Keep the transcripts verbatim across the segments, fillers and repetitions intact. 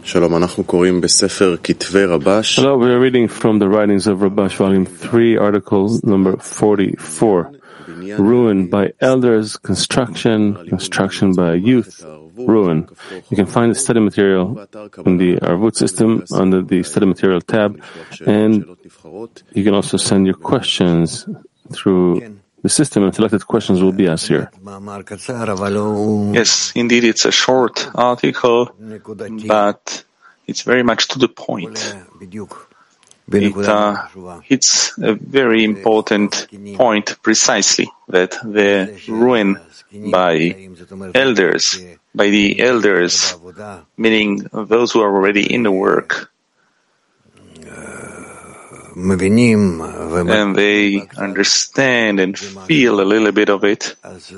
Hello, we are reading from the writings of Rabash, volume three, article number forty-four. Ruin by elders, construction, construction by youth, ruin. You can find the study material in the Arvut system under the study material tab, and you can also send your questions through the system, and selected questions will be asked here. Yes, indeed, it's a short article, but it's very much to the point. It uh, hits a very important point precisely, that the ruin by elders, by the elders, meaning those who are already in the work, and they understand and feel a little bit of it.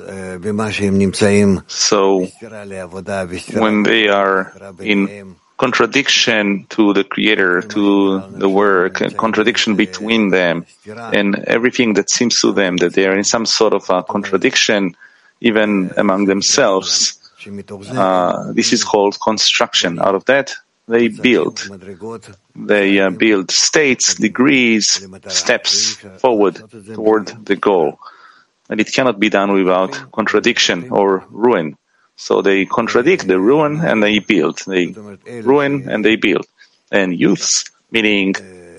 So when they are in contradiction to the Creator, to the work, a contradiction between them, and everything that seems to them that they are in some sort of a contradiction, even among themselves, uh, this is called construction. Out of that, they build. They uh, build states, degrees, steps forward toward the goal. And it cannot be done without contradiction or ruin. So they contradict the ruin and they build. They ruin and they build. And youths, meaning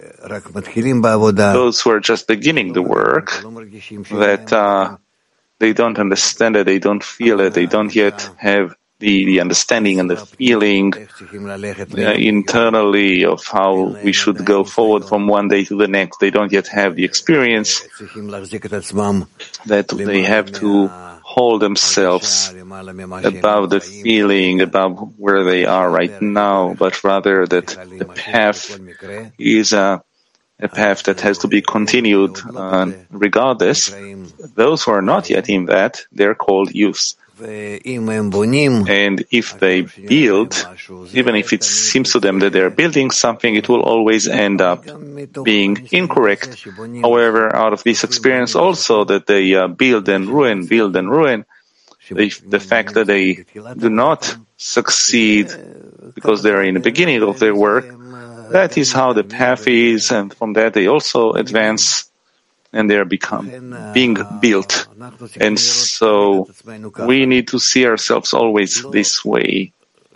those who are just beginning the work, that uh, they don't understand it, they don't feel it, they don't yet have The, the understanding and the feeling uh, internally of how we should go forward from one day to the next. They don't yet have the experience that they have to hold themselves above the feeling, above where they are right now, but rather that the path is a, a path that has to be continued uh, regardless. Those who are not yet in that, they're called youths. And if they build, even if it seems to them that they're building something, it will always end up being incorrect. However, out of this experience also that they uh, build and ruin, build and ruin, they, the fact that they do not succeed because they're in the beginning of their work, that is how the path is, and from that they also advance. And they are become being built. And so we need to see ourselves always this way.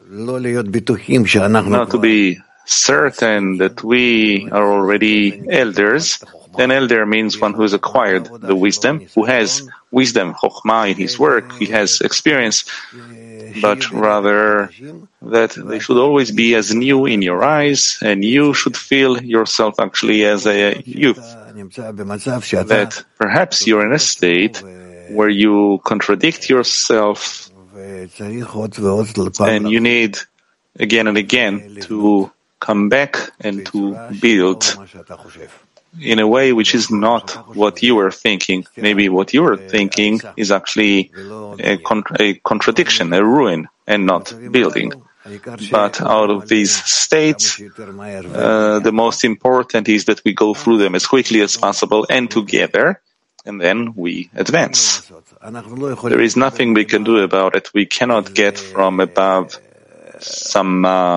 Not to be certain that we are already elders. An elder means one who has acquired the wisdom, who has wisdom, chokhmah, in his work, he has experience, but rather that they should always be as new in your eyes, and you should feel yourself actually as a youth. That perhaps you're in a state where you contradict yourself and you need again and again to come back and to build in a way which is not what you were thinking. Maybe what you were thinking is actually a, con- a contradiction, a ruin, and not building. But out of these states, uh, the most important is that we go through them as quickly as possible and together, and then we advance. There is nothing we can do about it. We cannot get from above some uh,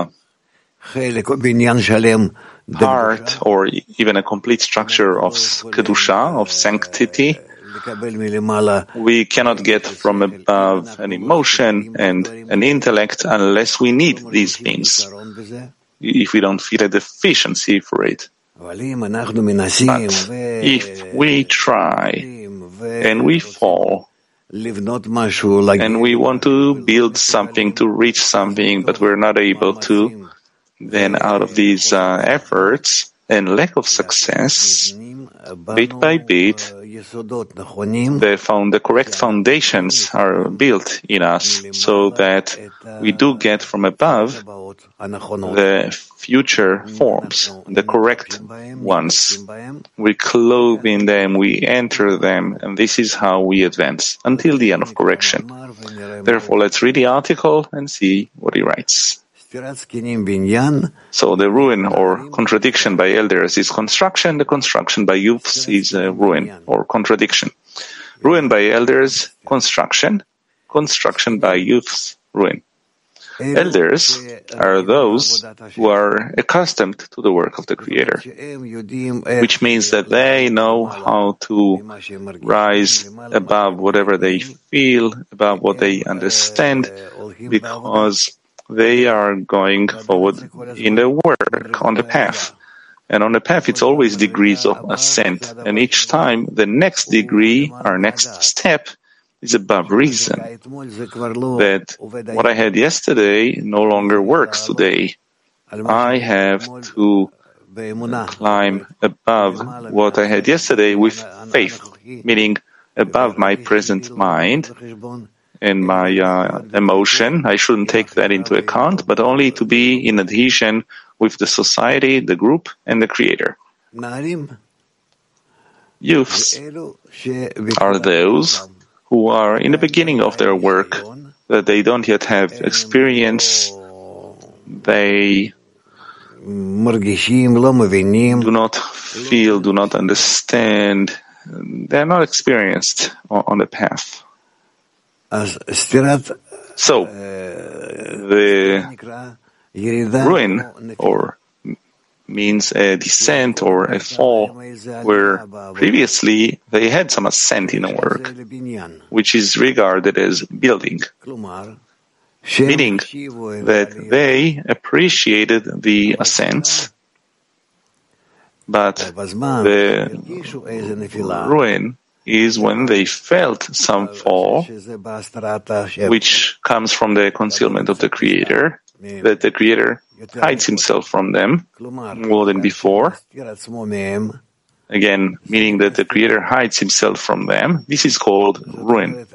part or even a complete structure of kedusha, of sanctity. We cannot get from above an emotion and an intellect unless we need these things, if we don't feel a deficiency for it. But if we try and we fall and we want to build something, to reach something, but we're not able to, then out of these uh, efforts and lack of success, bit by bit, the, found, the correct foundations are built in us so that we do get from above the future forms, the correct ones. We clothe in them, we enter them, and this is how we advance until the end of correction. Therefore, let's read the article and see what he writes. So the ruin or contradiction by elders is construction, the construction by youths is a ruin or contradiction. Ruin by elders, construction, construction by youths, ruin. Elders are those who are accustomed to the work of the Creator, which means that they know how to rise above whatever they feel, above what they understand, because they are going forward in the work, on the path. And on the path, it's always degrees of ascent. And each time, the next degree, our next step, is above reason. That what I had yesterday no longer works today. I have to climb above what I had yesterday with faith, meaning above my present mind and my uh, emotion. I shouldn't take that into account, but only to be in adhesion with the society, the group, and the Creator. Youths are those who are in the beginning of their work, that they don't yet have experience, they do not feel, do not understand, they are not experienced on the path. So, the ruin, or means a descent or a fall, where previously they had some ascent in a work, which is regarded as building, meaning that they appreciated the ascents, but the ruin is when they felt some fall, which comes from the concealment of the Creator, that the Creator hides himself from them more than before. Again, meaning that the Creator hides himself from them. This is called ruin.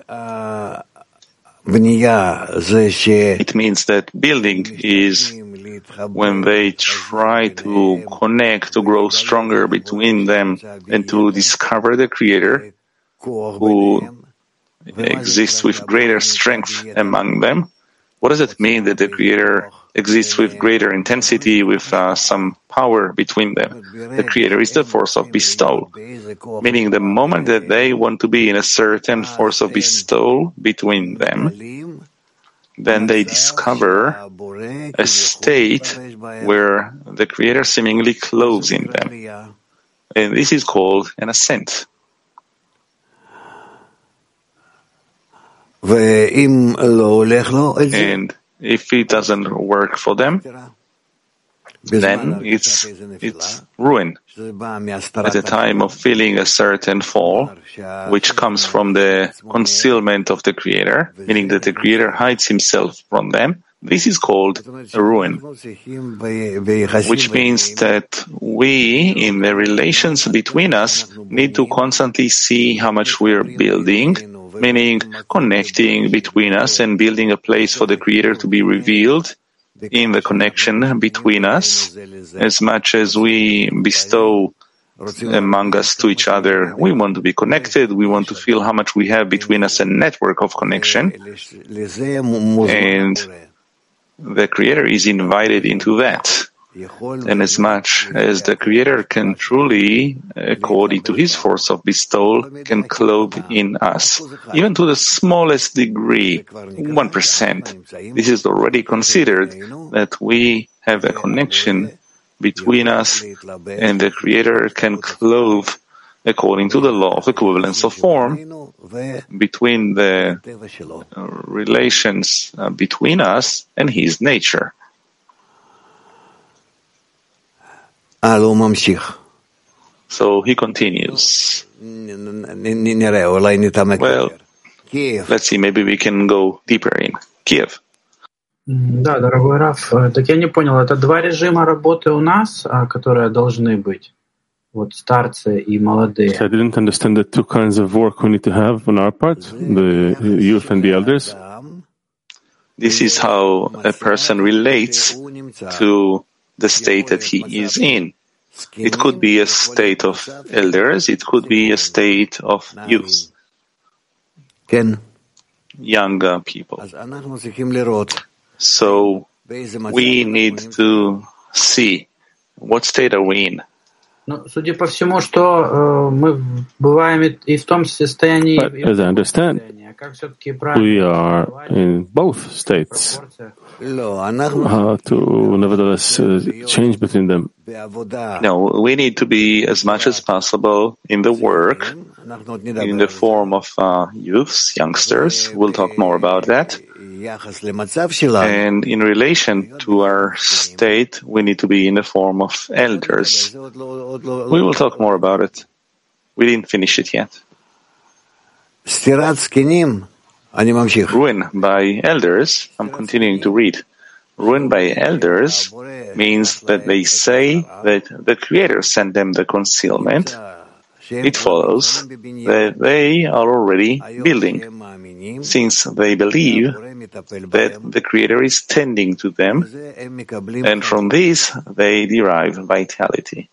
It means that building is when they try to connect, to grow stronger between them, and to discover the Creator who exists with greater strength among them. What does it mean that the Creator exists with greater intensity, with uh, some power between them? The Creator is the force of bestowal, meaning the moment that they want to be in a certain force of bestowal between them, then they discover a state where the Creator seemingly clothes in them. And this is called an ascent. And if it doesn't work for them, then it's it's ruin. At the time of feeling a certain fall, which comes from the concealment of the Creator, meaning that the Creator hides himself from them, this is called a ruin, which means that we, in the relations between us, need to constantly see how much we're building, meaning connecting between us and building a place for the Creator to be revealed in the connection between us. As much as we bestow among us to each other, we want to be connected, we want to feel how much we have between us, a network of connection, and the Creator is invited into that. And as much as the Creator can truly, according to His force of bestowal, can clothe in us, even to the smallest degree, one percent, this is already considered that we have a connection between us, and the Creator can clothe, according to the law of equivalence of form, between the relations between us and His nature. So he continues. Well, let's see, maybe we can go deeper in Kiev. Да, дорогой Раф, так я не понял, это два режима работы у нас, которые должны быть, вот старцы и молодые. I didn't understand the two kinds of work we need to have on our part, the youth and the elders. This is how a person relates to the state that he is in. It could be a state of elders, it could be a state of youth, younger people. So we need to see what state are we in, Ну, судя по всему, что мы бываем и в том состоянии, But as I understand, we are in both states. How to nevertheless uh, change between them? No, we need to be as much as possible in the work, in the form of uh, youths, youngsters. We'll talk more about that. And in relation to our state, we need to be in the form of elders. We will talk more about it. We didn't finish it yet. Ruin by elders, I'm continuing to read. Ruin by elders means that they say that the Creator sent them the concealment. It follows that they are already building, since they believe that the Creator is tending to them, and from this they derive vitality.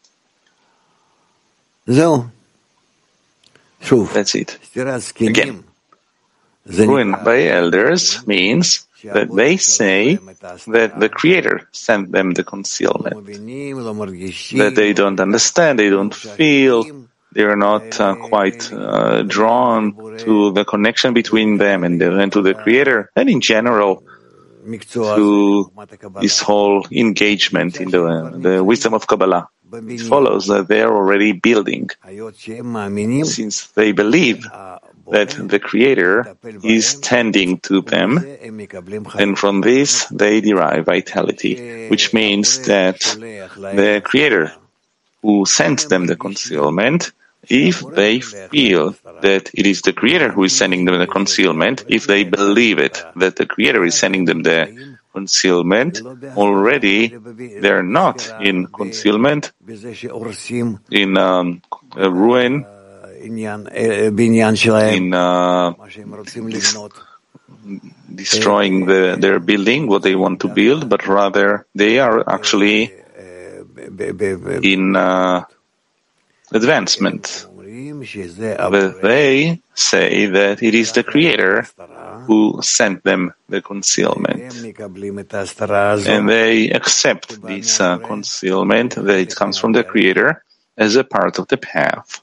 That's it. Again, ruin by elders means that they say that the Creator sent them the concealment, that they don't understand, they don't feel, they are not uh, quite uh, drawn to the connection between them and, the, and to the Creator, and in general to this whole engagement in the, the wisdom of Kabbalah. It follows that they are already building, since they believe that the Creator is tending to them, and from this they derive vitality, which means that the Creator who sends them the concealment, if they feel that it is the Creator who is sending them the concealment, if they believe it, that the Creator is sending them the concealment, already they're not in concealment, in um, a ruin, in uh, dis- destroying the, their building, what they want to build, but rather they are actually in uh, advancement. But they say that it is the Creator who sent them the concealment. And they accept this uh, concealment, that it comes from the Creator, as a part of the path.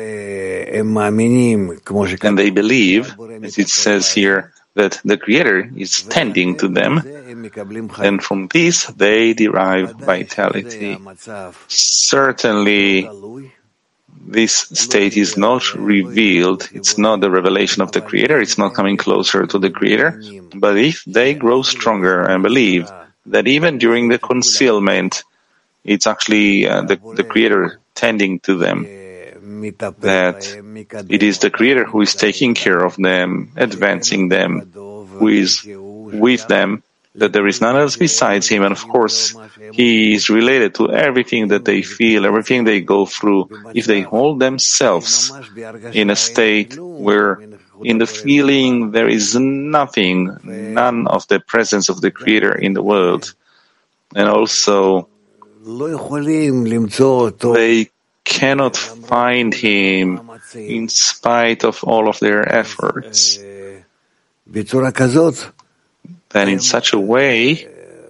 And they believe, as it says here, that the Creator is tending to them, and from this they derive vitality. Certainly, this state is not revealed, it's not the revelation of the Creator, it's not coming closer to the Creator, but if they grow stronger and believe that even during the concealment, it's actually uh, the, the Creator tending to them, that it is the Creator who is taking care of them, advancing them, who is with them, that there is none else besides Him, and of course, He is related to everything that they feel, everything they go through. If they hold themselves in a state where in the feeling there is nothing, none of the presence of the Creator in the world, and also they cannot find Him in spite of all of their efforts, then in such a way,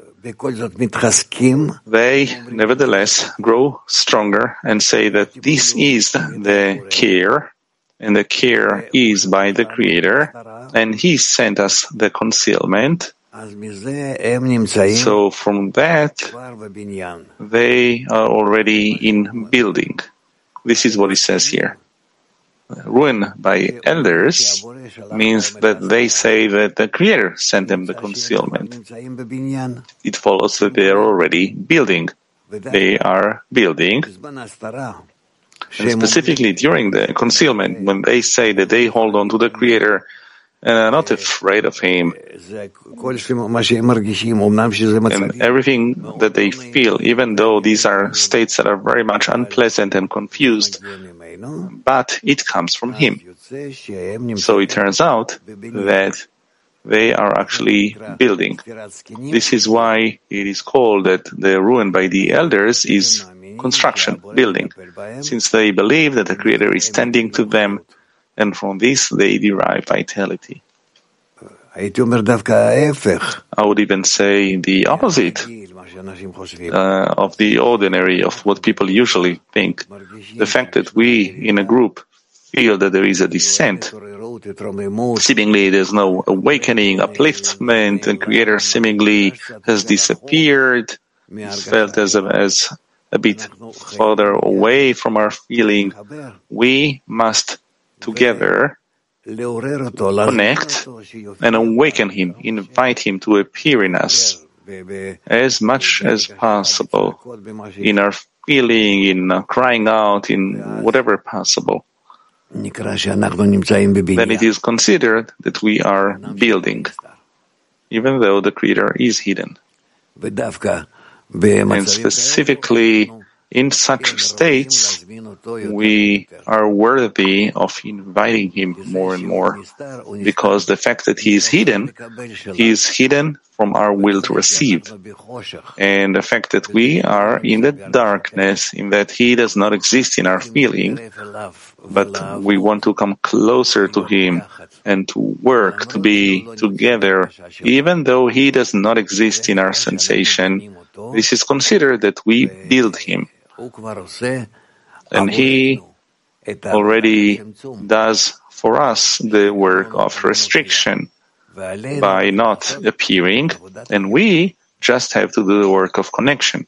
they nevertheless grow stronger and say that this is the care, and the care is by the Creator, and He sent us the concealment. So from that, they are already in building. This is what it says here. Ruin by elders means that they say that the Creator sent them the concealment. It follows that they are already building. They are building. And specifically during the concealment, when they say that they hold on to the Creator and are not afraid of Him, and everything that they feel, even though these are states that are very much unpleasant and confused, but it comes from Him. So it turns out that they are actually building. This is why it is called that the ruin by the elders is construction, building, since they believe that the Creator is tending to them, and from this they derive vitality. I would even say the opposite. uh, of the ordinary, of what people usually think. The fact that we in a group feel that there is a descent, seemingly there's no awakening, upliftment, and Creator seemingly has disappeared, is felt as a, as a bit further away from our feeling. We must together connect and awaken him, invite him to appear in us as much as possible, in our feeling, in uh, crying out, in whatever possible. Then it is considered that we are building, even though the Creator is hidden. And specifically, in such states, we are worthy of inviting him more and more, because the fact that he is hidden, he is hidden from our will to receive. And the fact that we are in the darkness, in that he does not exist in our feeling, but we want to come closer to him and to work, to be together, even though he does not exist in our sensation, this is considered that we build him. And he already does for us the work of restriction by not appearing, and we just have to do the work of connection.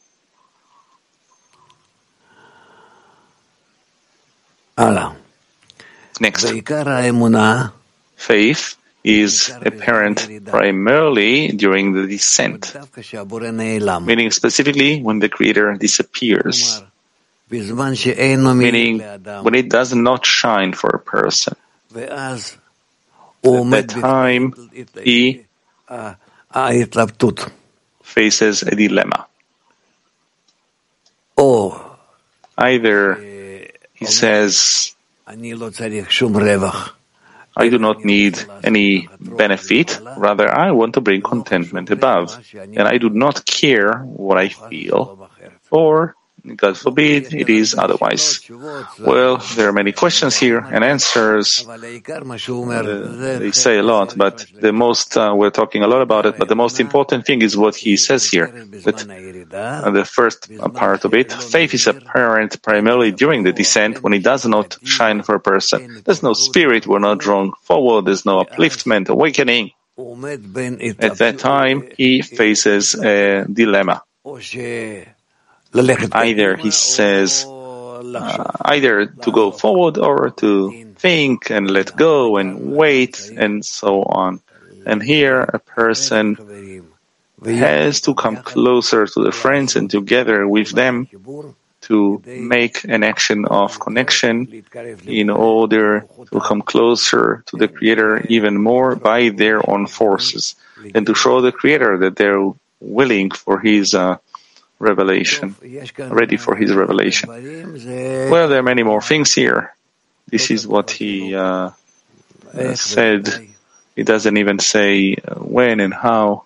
Next. Faith is apparent primarily during the descent, meaning specifically when the Creator disappears, meaning when it does not shine for a person. At that time, he faces a dilemma. Either he says, I do not need any benefit, rather I want to bring contentment above, and I do not care what I feel, or, God forbid, it is otherwise. Well, there are many questions here and answers. Uh, they say a lot, but the most, uh, we're talking a lot about it, but the most important thing is what he says here, that uh, the first part of it, faith is apparent primarily during the descent when it does not shine for a person. There's no spirit, we're not drawn forward, there's no upliftment, awakening. At that time, he faces a dilemma. Either he says, uh, either to go forward or to think and let go and wait and so on. And here a person has to come closer to the friends and together with them to make an action of connection in order to come closer to the Creator even more by their own forces, and to show the Creator that they're willing for His uh, revelation, ready for his revelation. Well, there are many more things here. This is what he uh, uh, said. He doesn't even say uh, when and how.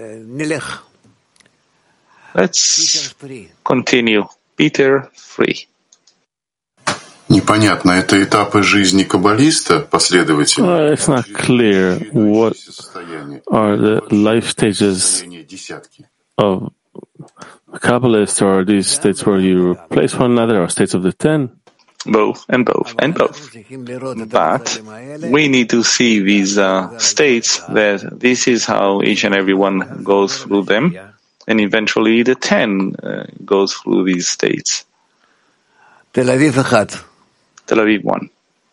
Let's continue. Peter three. Непонятно, это этапы жизни каббалиста, последовательно? Well, it's not clear what are the life stages of Kabbalists, or are these states where you replace one another, or states of the ten? Both and both and both. But we need to see these uh, states, that this is how each and every one goes through them, and eventually the ten uh, goes through these states. Tel Aviv one. Tel Aviv one.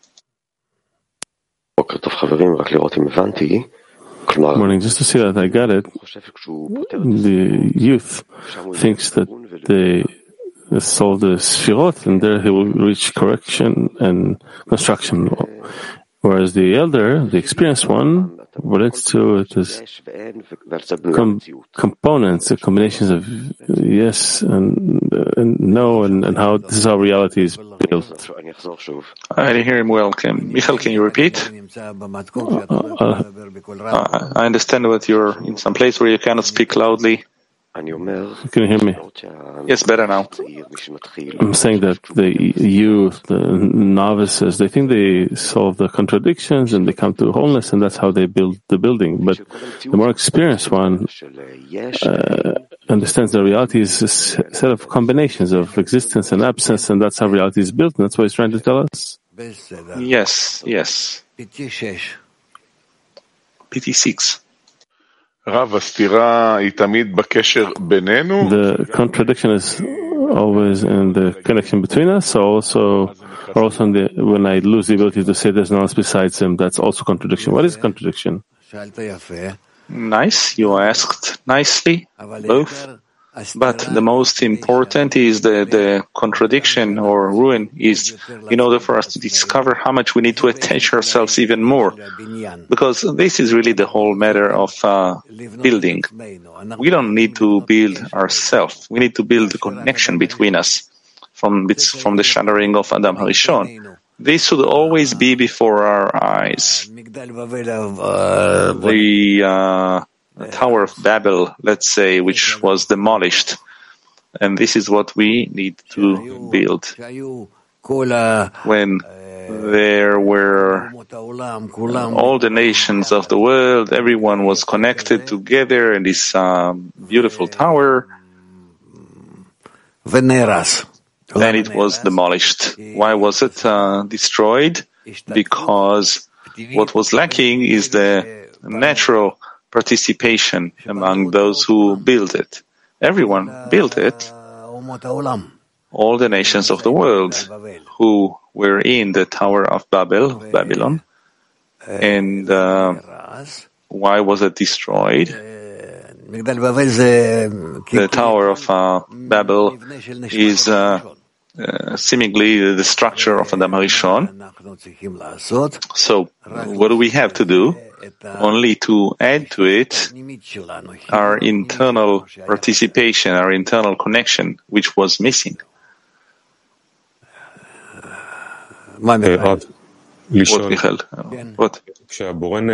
Morning, just to see that I got it. The youth thinks that they solve the Sfirot, and there he will reach correction and construction. Whereas the elder, the experienced one, relates to it as com- components, the combinations of yes and, uh, and no, and, and how this is how reality is built. I didn't hear him well. Can, Michael, can you repeat? Uh, uh, uh, I understand that you're in some place where you cannot speak loudly. Can you hear me? Yes, better now. I'm saying that the youth, the novices, they think they solve the contradictions and they come to wholeness, and that's how they build the building. But the more experienced one uh, understands that reality is a set of combinations of existence and absence, and that's how reality is built, and that's what he's trying to tell us. Yes, yes. P T six. The contradiction is always in the connection between us, so also, or also in the, when I lose the ability to say there's no one else besides him, that's also contradiction. What is contradiction? Nice, you asked nicely, both. But the most important is the, the contradiction or ruin is in order for us to discover how much we need to attach ourselves even more. Because this is really the whole matter of uh, building. We don't need to build ourselves. We need to build the connection between us from, from the shattering of Adam HaRishon. This should always be before our eyes. The uh, The Tower of Babel, let's say, which was demolished. And this is what we need to build. When there were all the nations of the world, everyone was connected together in this um, beautiful tower, and it was demolished. Why was it uh, destroyed? Because what was lacking is the natural participation among those who built it. Everyone built it. All the nations of the world who were in the Tower of Babel, Babylon. And uh, why was it destroyed? The Tower of uh, Babel is uh, uh, seemingly the structure of Adam HaRishon. So, what do we have to do? Only to add to it our internal participation, our internal connection, which was missing. What, Michael? What? When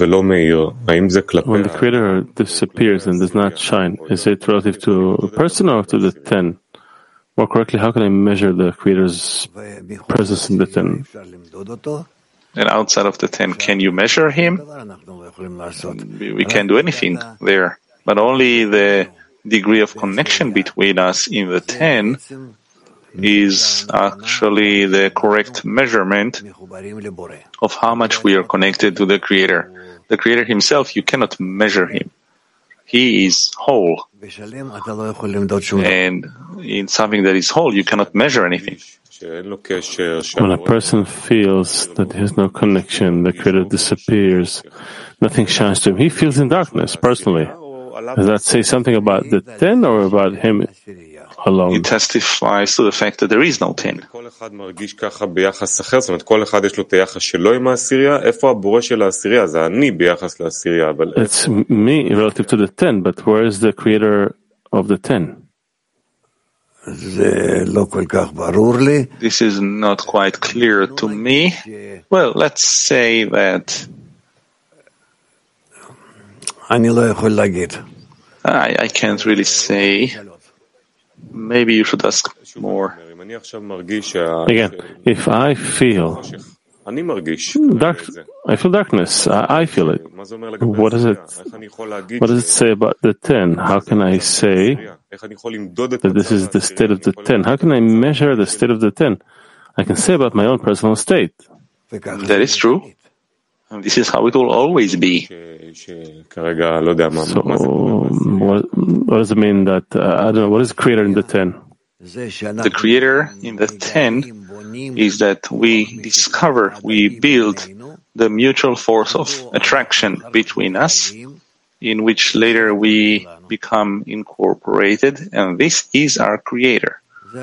the Creator disappears and does not shine, is it relative to a person or to the ten? More correctly, how can I measure the Creator's presence in the ten? And outside of the ten, can you measure him? We can't do anything there. But only the degree of connection between us in the ten is actually the correct measurement of how much we are connected to the Creator. The Creator himself, you cannot measure him. He is whole. And in something that is whole, you cannot measure anything. When a person feels that he has no connection, the Creator disappears, nothing shines to him, he feels in darkness, personally. Does that say something about the ten or about him alone? It testifies to the fact that there is no ten. It's me relative to the ten, but where is the Creator of the ten? This is not quite clear to me. Well, let's say that I, I can't really say. Maybe you should ask more. Again, if I feel dark, I feel darkness. I, I feel it. What does it? What does it say about the ten? How can I say that this is the state of the ten? How can I measure the state of the ten? I can say about my own personal state. That is true. And this is how it will always be. So, what, what does it mean that, uh, I don't know, what is the Creator in the ten? The Creator in the ten is that we discover, we build the mutual force of attraction between us, in which later we become incorporated, and this is our Creator.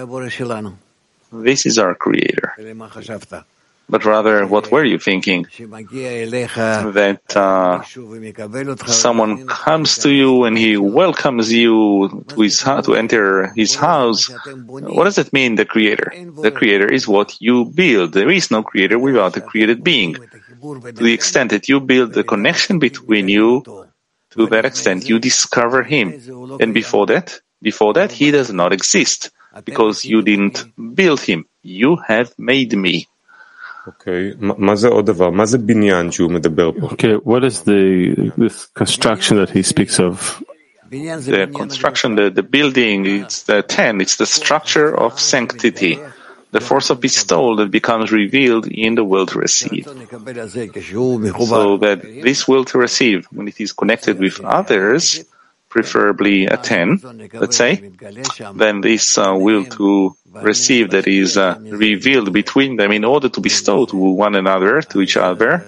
This is our Creator. But rather, what were you thinking? That uh, someone comes to you and he welcomes you to his to enter his house. What does it mean, the Creator? The Creator is what you build. There is no Creator without a created being. To the extent that you build the connection between you, to that extent you discover Him. And before that, before that, He does not exist, because you didn't build Him. You have made me. Okay, what is the this construction that he speaks of? The construction, the, the building, it's the ten, it's the structure of sanctity, the force of bestowal that becomes revealed in the will to receive. So that this will to receive, when it is connected with others, preferably a ten, let's say, then this uh, will to receive that is uh, revealed between them in order to bestow to one another, to each other.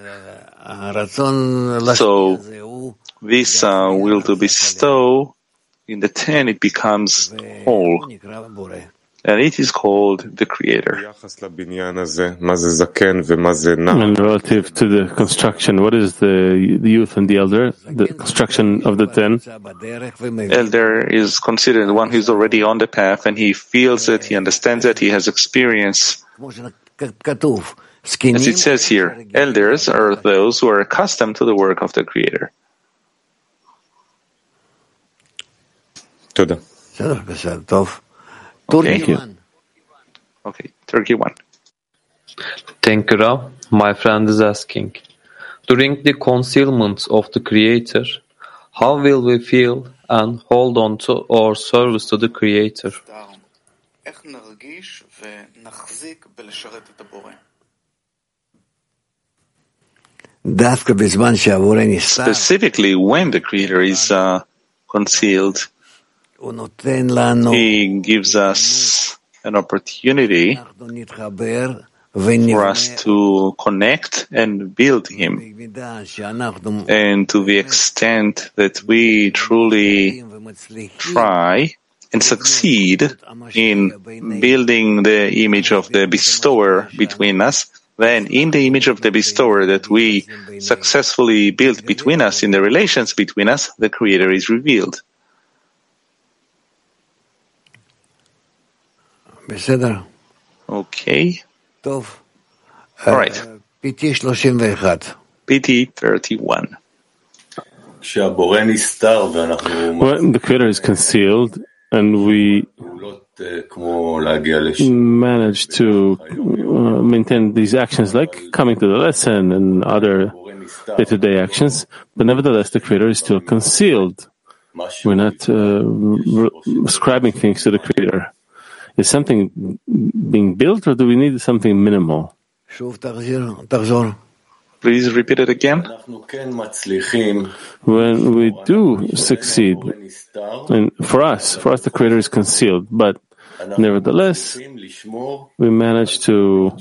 So this uh, will to bestow in the ten, it becomes whole. And it is called the Creator. And relative to the construction, what is the, the youth and the elder, the construction of the ten? Elder is considered the one who is already on the path, and he feels it, he understands it, he has experience. As it says here, elders are those who are accustomed to the work of the Creator. Okay. Thank you. Okay, Turkey one. Thank you, Rav. My friend is asking, during the concealment of the Creator, how will we feel and hold on to our service to the Creator? Specifically, when the Creator is uh, concealed, He gives us an opportunity for us to connect and build Him. And to the extent that we truly try and succeed in building the image of the bestower between us, then in the image of the bestower that we successfully built between us, in the relations between us, the Creator is revealed. Okay. All right. P T thirty-one. When the Creator is concealed and we manage to uh, maintain these actions like coming to the lesson and other day-to-day actions, but nevertheless the Creator is still concealed. We're not uh, re- ascribing things to the Creator. Is something being built, or do we need something minimal? Please repeat it again. When we do succeed, and for us, for us the Creator is concealed, but nevertheless, we manage to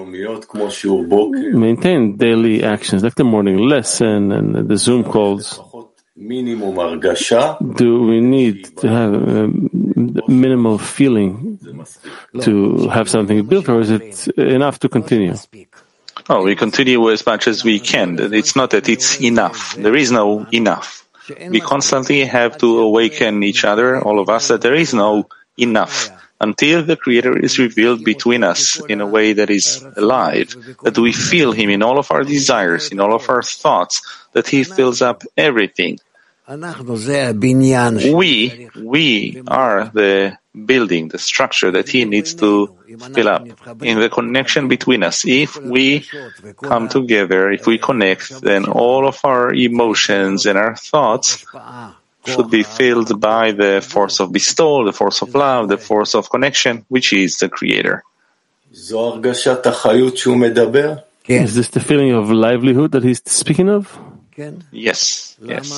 maintain daily actions like the morning lesson and the Zoom calls. Do we need to have a minimal feeling to have something built, or is it enough to continue? Oh, we continue as much as we can. It's not that it's enough. There is no enough. We constantly have to awaken each other, all of us, that there is no enough until the Creator is revealed between us in a way that is alive, that we feel Him in all of our desires, in all of our thoughts, that He fills up everything. We, we are the building, the structure that He needs to fill up. In the connection between us, if we come together, if we connect, then all of our emotions and our thoughts should be filled by the force of bestowal, the force of love, the force of connection, which is the Creator. Is this the feeling of livelihood that he's speaking of? Yes, yes.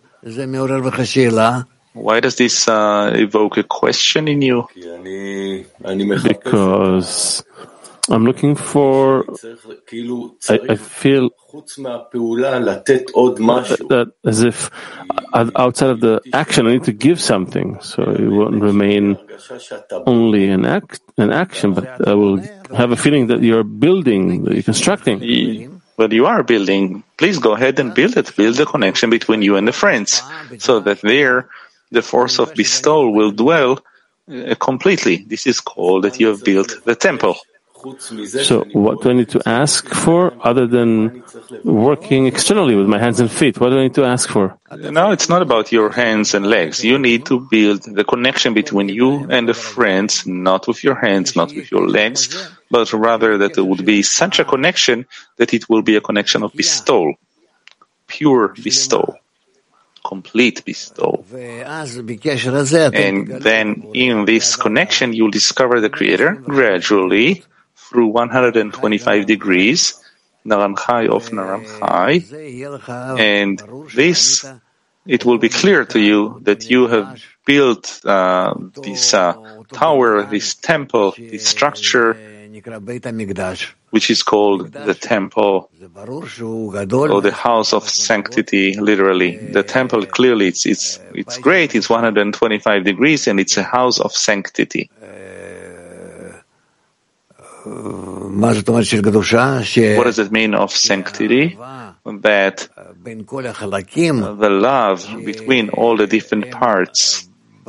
Why does this uh, evoke a question in you? Because I'm looking for, I, I feel that as if outside of the action I need to give something, so it won't remain only an act, an action, but I will have a feeling that you're building, that you're constructing. But you are building. Please go ahead and build it. Build the connection between you and the friends, so that there the force of bestowal will dwell uh, completely. This is called that you have built the temple. So what do I need to ask for other than working externally with my hands and feet? What do I need to ask for? No, it's not about your hands and legs. You need to build the connection between you and the friends, not with your hands, not with your legs, but rather that it would be such a connection that it will be a connection of bestowal, pure bestowal. complete bestowal. And then in this connection, you'll discover the Creator gradually through one hundred twenty-five degrees, Naranchai of Naranchai, and this, it will be clear to you that you have built uh, this uh, tower, this temple, this structure, which is called the temple, or the house of sanctity, literally. The temple, clearly, it's, it's, it's great, it's one hundred twenty-five degrees, and it's a house of sanctity. What does it mean of sanctity? That the love between all the different parts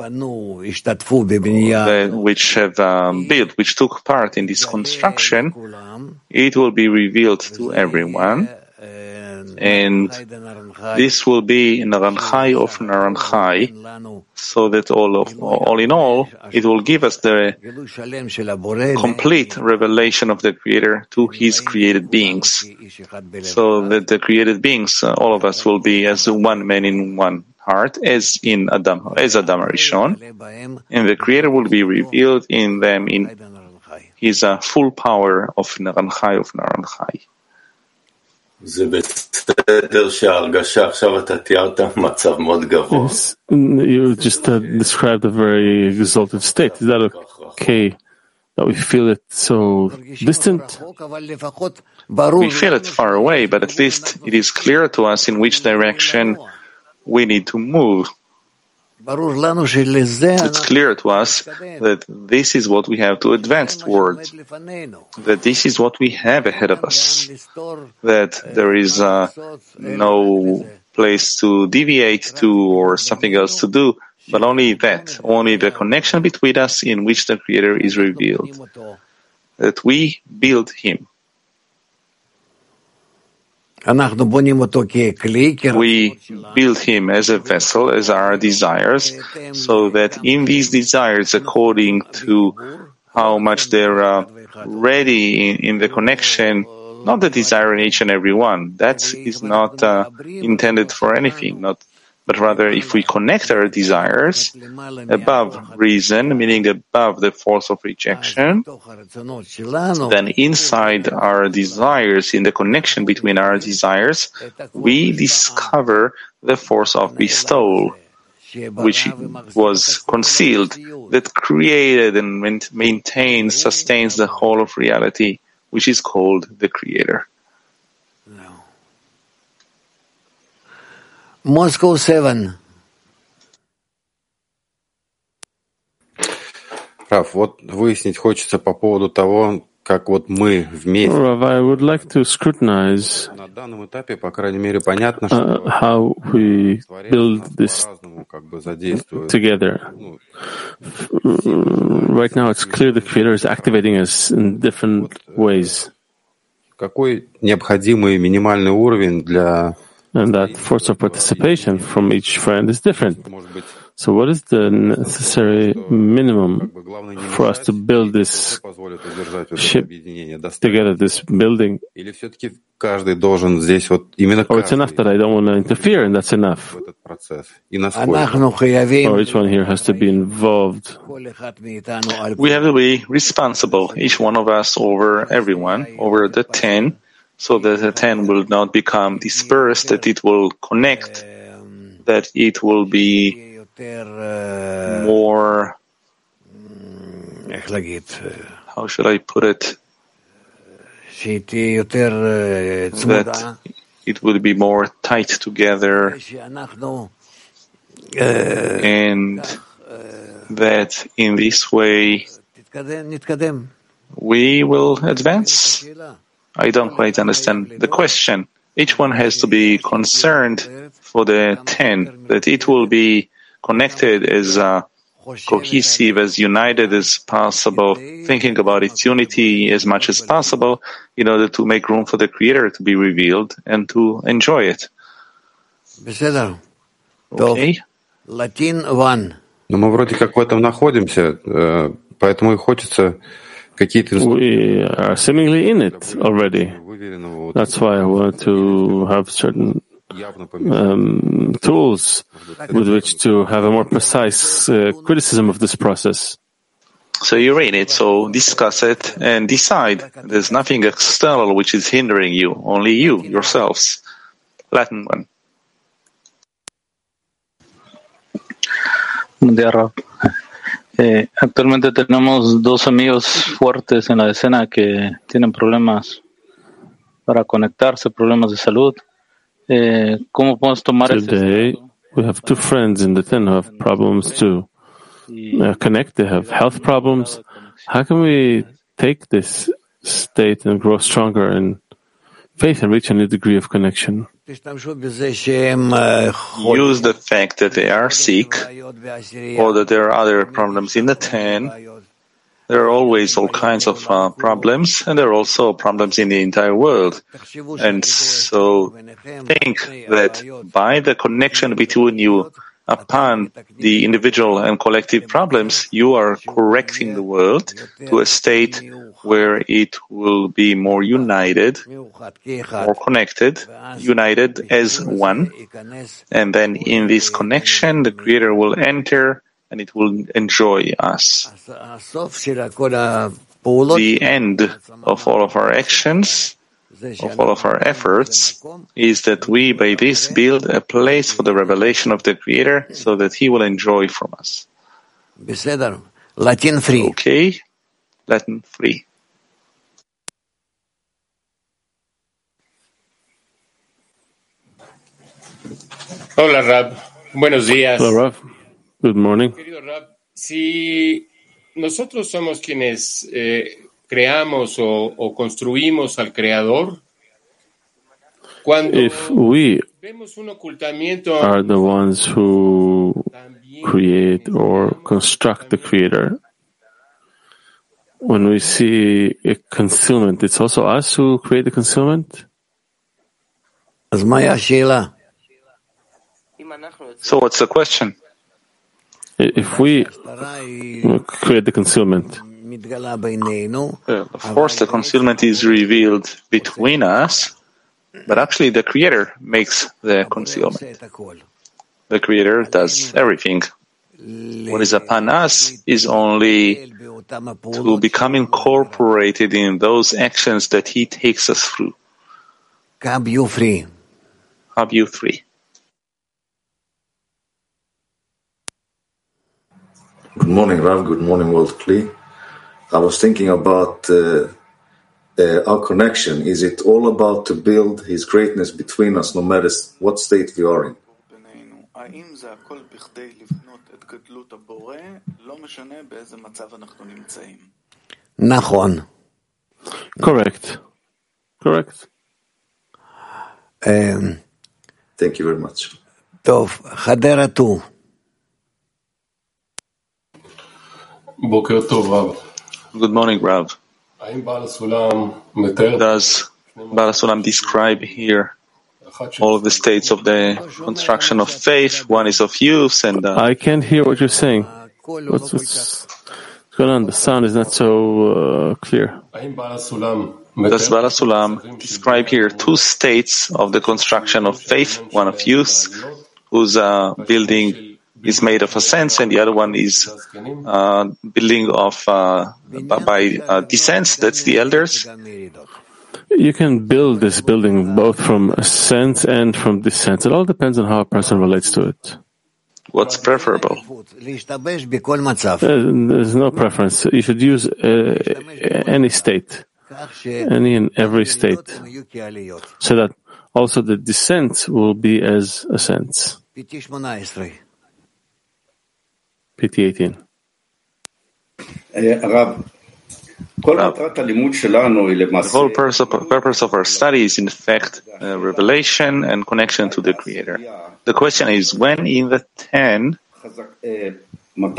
that, which have um, built, which took part in this construction, it will be revealed to everyone. And this will be Naranchai of Naranchai, so that all of all in all, it will give us the complete revelation of the Creator to His created beings, so that the created beings, uh, all of us, will be as one man in one heart, as in Adam, as Adam Rishon, and the Creator will be revealed in them in His uh, full power of Naranchai of Naranchai. Yes, you just uh, described a very exalted state. Is that okay that we feel it so distant? We feel it far away, but at least it is clear to us in which direction we need to move. It's clear to us that this is what we have to advance towards, that this is what we have ahead of us, that there is uh, no place to deviate to or something else to do, but only that, only the connection between us in which the Creator is revealed, that we build Him. We build Him as a vessel, as our desires, so that in these desires, according to how much they're uh, ready in, in the connection, not the desire in each and every one, that is not uh, intended for anything, not, but rather if we connect our desires above reason, meaning above the force of rejection, then inside our desires, in the connection between our desires, we discover the force of bestowal, which was concealed, that created and maintains, sustains the whole of reality, which is called the Creator. Moscow seven. Рав, вот выяснить хочется по поводу того, как вот мы вместе. Rav, I would like to scrutinize На данном этапе, по крайней мере, понятно, что uh, how we build this как бы задействует. together. Right now, it's clear the Creator is activating us in different ways. Какой необходимый минимальный уровень для And that force of participation from each friend is different. So what is the necessary minimum for us to build this ship together, this building? Или все-таки каждый должен здесь вот именно Or it's enough that I don't want to interfere and that's enough? в этот процесс? И насколько? Or each one here has to be involved? We have to be responsible, each one of us over everyone, over the ten, so that the ten will not become dispersed, that it will connect, that it will be more, how should I put it, that it would be more tight together, and that in this way we will advance. I don't quite understand the question. Each one has to be concerned for the ten, that it will be connected as uh, cohesive, as united as possible, thinking about its unity as much as possible in order to make room for the Creator to be revealed and to enjoy it. Okay? Latin one. Но мы вроде как в этом находимся, поэтому и хочется какие-то... We are seemingly in it already. That's why I wanted to have certain um, tools with which to have a more precise uh, criticism of this process. So you read it, so discuss it and decide. There's nothing external which is hindering you, only you, yourselves. Latin one. Dear Eh, actualmente tenemos dos amigos fuertes en la escena que tienen problemas para conectarse, problemas de salud. Eh, ¿Cómo podemos tomar Today, este we have two friends in the ten who have problems to uh, connect. They have health problems. How can we take this state and grow stronger in faith and reach a new degree of connection? Use the fact that they are sick or that there are other problems in the ten. There are always all kinds of uh, problems, and there are also problems in the entire world. And so think that by the connection between you upon the individual and collective problems, you are correcting the world to a state where it will be more united, more connected, united as one. And then in this connection, the Creator will enter and it will enjoy us. The end of all of our actions, of all of our efforts, is that we by this build a place for the revelation of the Creator so that He will enjoy from us. Latin free. Okay? Latin free. Hola, Rab. Buenos días. Hello, Rav. Good morning. Querido Rab, si nosotros somos quienes eh, creamos o, o construimos al Creador, cuando If we vemos un ocultamiento are the ones who create or construct the Creator, when we see a concealment, it's also us who create the concealment? So what's the question? If we create the concealment, Well, of course, the concealment is revealed between us, but actually the Creator makes the concealment. The Creator does everything. What is upon us is only to become incorporated in those actions that He takes us through. Cab you free. Have you three? Good morning, Rav. Good morning, World Kli. I was thinking about uh, uh, our connection. Is it all about to build His greatness between us, no matter what state we are in? Nachon. Correct. Correct. Um, Thank you very much. Tov, Hadera two. Boker Tov, Rab. Good morning, Rav. Does Baal HaSulam describe here all of the states of the construction of faith? One is of use and... Uh, I can't hear what you're saying. What's, what's going on? The sound is not so uh, clear. Does Baal HaSulam describe here two states of the construction of faith? One of use, whose uh, building is made of a sense, and the other one is uh, building of uh, by uh, descents. That's the elders. You can build this building both from a sense and from descent. It all depends on how a person relates to it. What's preferable? There's no preference. You should use uh, any state, any and every state, so that also the descent will be as a sense. P T eighteen. The whole purpose of, purpose of our study is, in fact, uh, revelation and connection to the Creator. The question is, when in the ten, when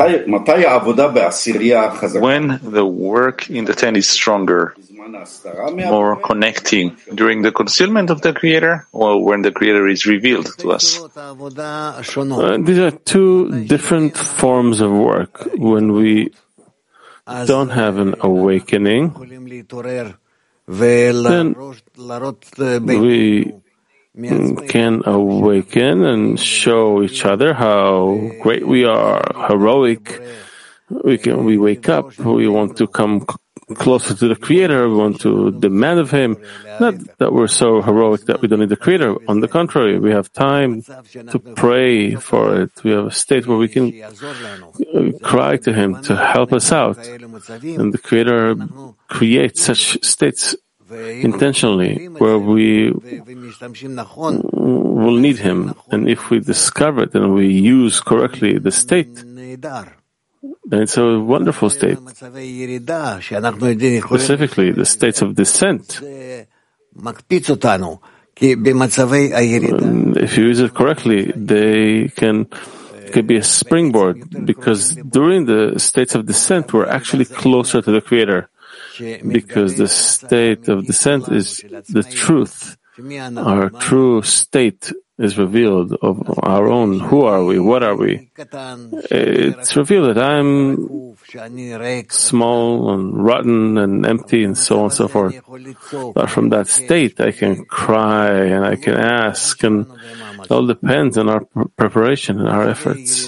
the work in the ten is stronger, more connecting, during the concealment of the Creator, or when the Creator is revealed to us? Uh, these are two different forms of work. When we don't have an awakening, then we can awaken and show each other how great we are, heroic. We can, we wake up, we want to come closer to the Creator, we want to demand of Him. Not that we're so heroic that we don't need the Creator. On the contrary, we have time to pray for it. We have a state where we can cry to Him to help us out. And the Creator creates such states intentionally where we will need Him. And if we discover it and we use correctly the state, then it's a wonderful state. Specifically, the states of descent. If you use it correctly, they can, can be a springboard, because during the states of descent, we're actually closer to the Creator, because the state of descent is the truth. Our true state is revealed of our own. Who are we? What are we? It's revealed that I'm small and rotten and empty and so on and so forth. But from that state, I can cry and I can ask, and it all depends on our preparation and our efforts.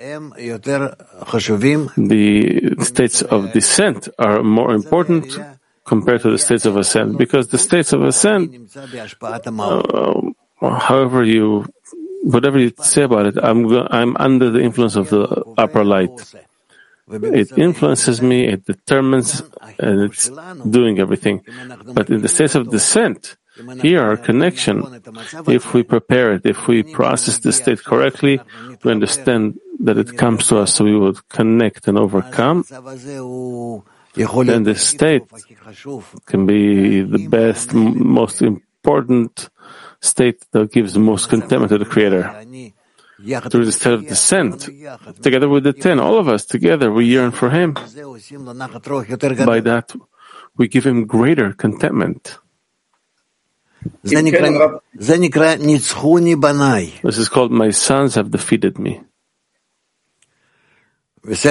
The states of descent are more important compared to the states of ascent, because the states of ascent, uh, however you, whatever you say about it, I'm I'm under the influence of the upper light. It influences me, it determines, and it's doing everything. But in the states of descent, here our connection, if we prepare it, if we process the state correctly, we understand that it comes to us so we would connect and overcome. Then the state can be the best, most important state that gives the most contentment to the Creator. Through the state of descent, together with the ten, all of us together, we yearn for Him. By that, we give Him greater contentment. This is called, my sons have defeated me. Yes,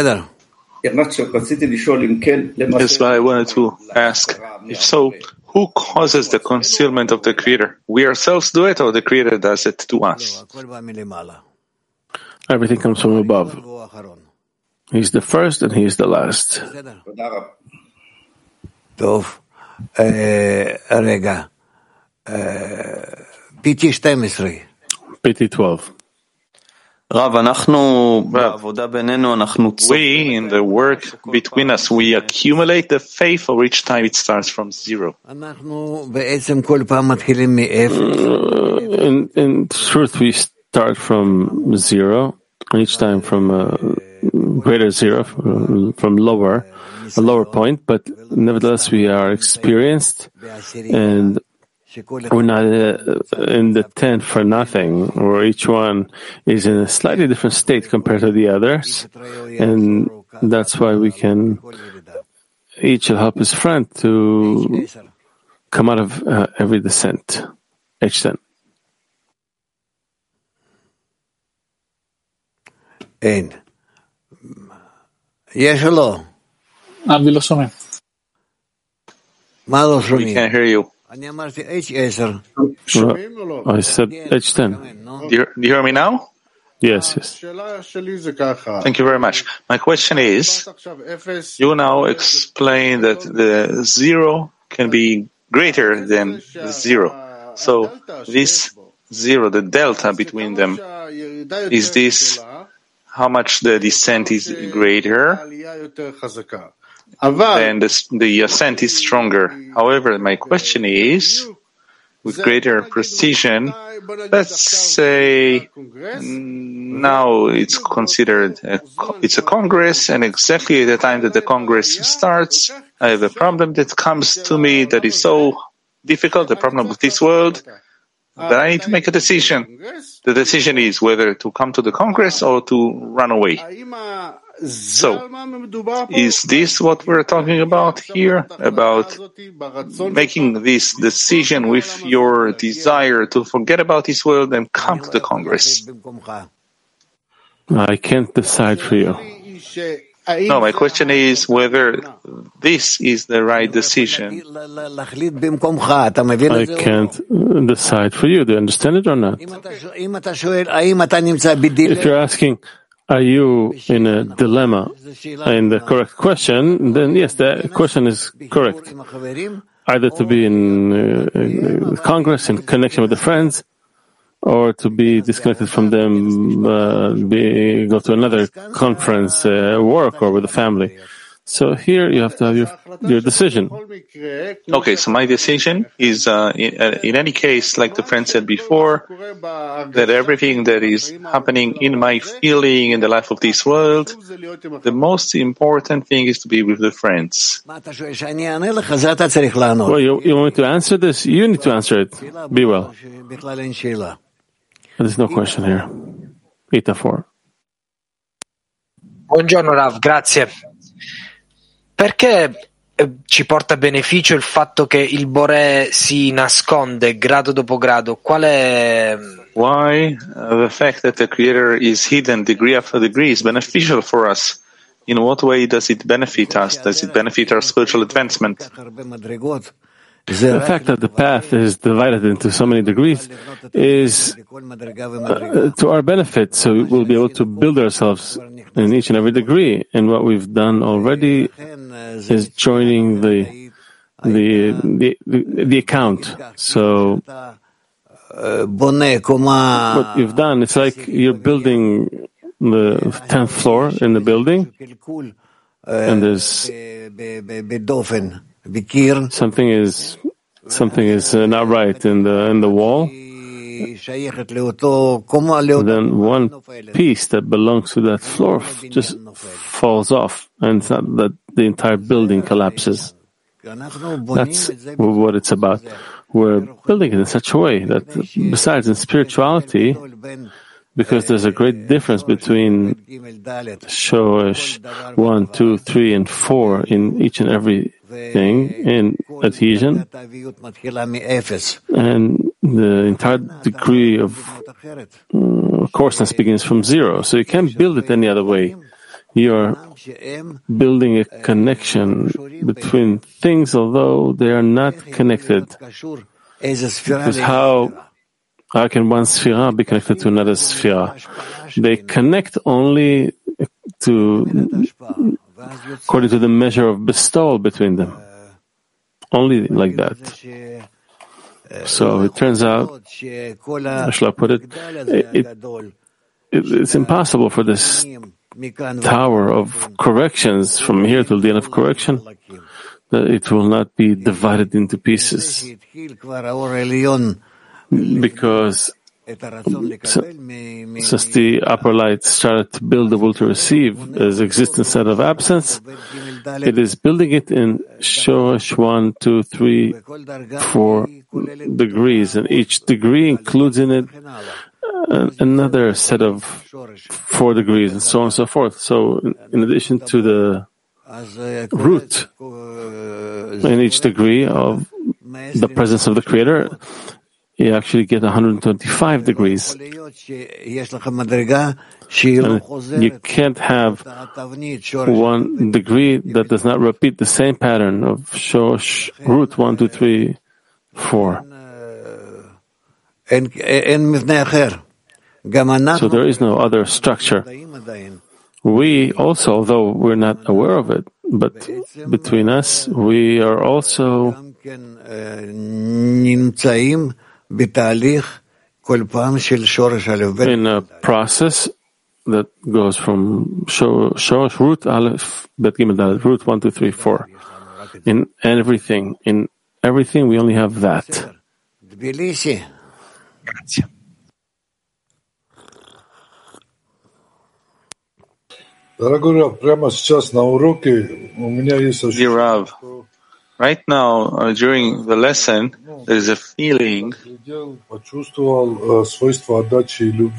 but I wanted to ask, if so, who causes the concealment of the Creator? We ourselves do it, or the Creator does it to us? Everything comes from above. He's the first and He is the last. P T twelve. Rav, we, in the work between us, we accumulate the faith, or each time it starts from zero? Uh, in, in truth, we start from zero, and each time from a greater zero, from lower, a lower point, but nevertheless we are experienced, and we're not uh, in the tent for nothing, or each one is in a slightly different state compared to the others, and that's why we can each will help his friend to come out of uh, every descent, each ten. אין. יש או לא? אבי לא שומע. מה לא שומעים? We can't hear you. אני אמרתי H עשר. I said H ten. Do you, do you hear me now? Yes, yes. Thank you very much. My question is, you now explain that the zero can be greater than the zero. So this zero, the delta between them, is this how much the descent is greater and the, the ascent is stronger. However, my question is, with greater precision, let's say now it's considered a, it's a Congress, and exactly at the time that the Congress starts, I have a problem that comes to me that is so difficult, the problem with this world, that I need to make a decision. The decision is whether to come to the Congress or to run away. So, is this what we're talking about here? About making this decision with your desire to forget about this world and come to the Congress? I can't decide for you. No, my question is whether this is the right decision. I can't decide for you. Do you understand it or not? If you're asking, are you in a dilemma in the correct question, then yes, the question is correct. Either to be in uh, Congress in connection with the friends, or to be disconnected from them, uh, be, go to another conference, uh, work, or with the family. So here you have to have your, your decision. Okay, so my decision is, uh, in, uh, in any case, like the friend said before, that everything that is happening in my feeling in the life of this world, the most important thing is to be with the friends. Well, you, you want me to answer this? You need to answer it. Be well. There's no question here. Ita four. Buongiorno Rav, grazie. Perché ci porta beneficio il fatto che il Boré si nasconde grado dopo grado? Qual è... Why uh, the fact that the Creator is hidden degree after degree is beneficial for us? In what way does it benefit us? Does it benefit our spiritual advancement? The fact that the path is divided into so many degrees is uh, to our benefit, so we'll be able to build ourselves in each and every degree. And what we've done already is joining the the the, the, the account. So what you've done, it's like you're building the tenth floor in the building, and there's something is something is uh, not right in the in the wall. Then one piece that belongs to that floor just falls off, and it's not that the entire building collapses. That's what it's about. We're building it in such a way that, besides in spirituality, because there's a great difference between Shoresh one, two, three, and four in each and every thing in adhesion, and the entire degree of uh, coarseness begins from zero. So you can't build it any other way. You're building a connection between things, although they are not connected. Because how how can one sphera be connected to another sphera? They connect only to according to the measure of bestowal between them. Only like that. So it turns out, how shall I put it, it, it, it's impossible for this tower of corrections from here till the end of correction that it will not be divided into pieces. Because since the upper light started to build the will to receive as existence out of absence, it is building it in Shoresh one, two, three, four degrees, and each degree includes in it uh, another set of four degrees, and so on and so forth. So, in, in addition to the root in each degree of the presence of the Creator, you actually get one hundred twenty-five degrees. And you can't have one degree that does not repeat the same pattern of Shosh, root one, two, three, four. So there is no other structure. We also, although we're not aware of it, but between us, we are also in a process that goes from Shosh, root Aleph, Bet Gimel Dalet, root one, two, three, four. In everything, in everything, we only have that. Grazie. Dear Rav, right now, uh, during the lesson, there is a feeling.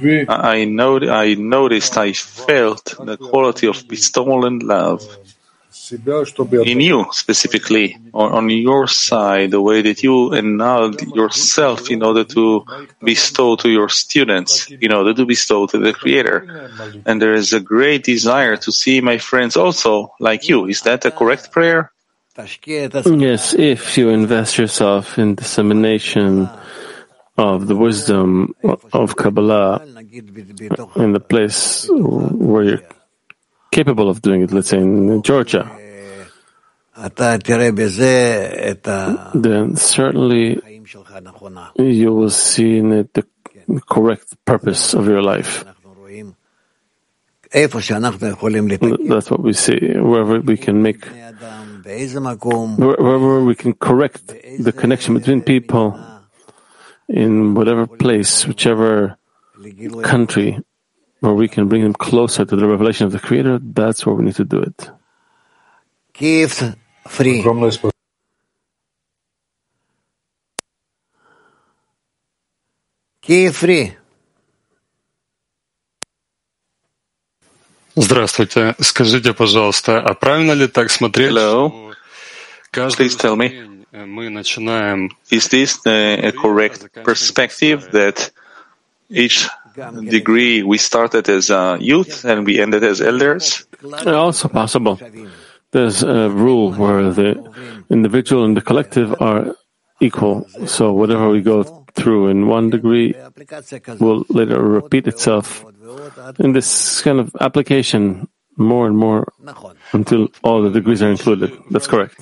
I, know, I noticed, I felt the quality of bestowal and love. in you specifically, or on your side, the way that you annulled yourself in order to bestow to your students, in order to bestow to the Creator. And there is a great desire to see my friends also like you. Is that a correct prayer? Yes, if you invest yourself in dissemination of the wisdom of Kabbalah in the place where you're capable of doing it, let's say in Georgia, then certainly you will see in it the correct purpose of your life. That's what we see. Wherever we can make, wherever we can correct the connection between people in whatever place, whichever country, where we can bring them closer to the revelation of the Creator, that's where we need to do it. Kiev free. Kiev free. Здравствуйте. Скажите, пожалуйста, а правильно ли так смотреть, Hello. Please tell me, мы начинаем... Is this a, a correct perspective that each degree we started as uh, youth and we ended as elders? Also possible. There's a rule where the individual and the collective are equal. So whatever we go through in one degree will later repeat itself in this kind of application more and more until all the degrees are included. That's correct.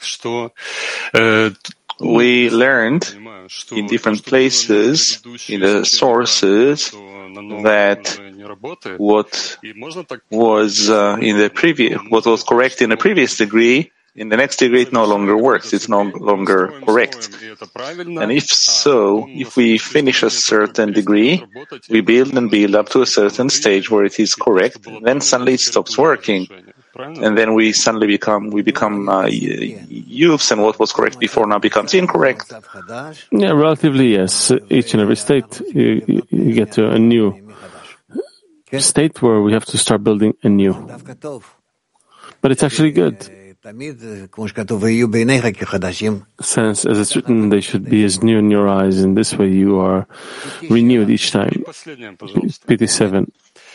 We learned in different places, in the sources, that what was uh, in the previous, what was correct in the previous degree, in the next degree it no longer works. It's no longer correct. And if so, if we finish a certain degree, we build and build up to a certain stage where it is correct, then suddenly it stops working. And then we suddenly become, we become uh, youths, and what was correct before now becomes incorrect. Yeah, relatively, yes. Each and every state, you, you get to a new state where we have to start building anew. But it's actually good. Since, as it's written, they should be as new in your eyes, and this way you are renewed each time. P T seven.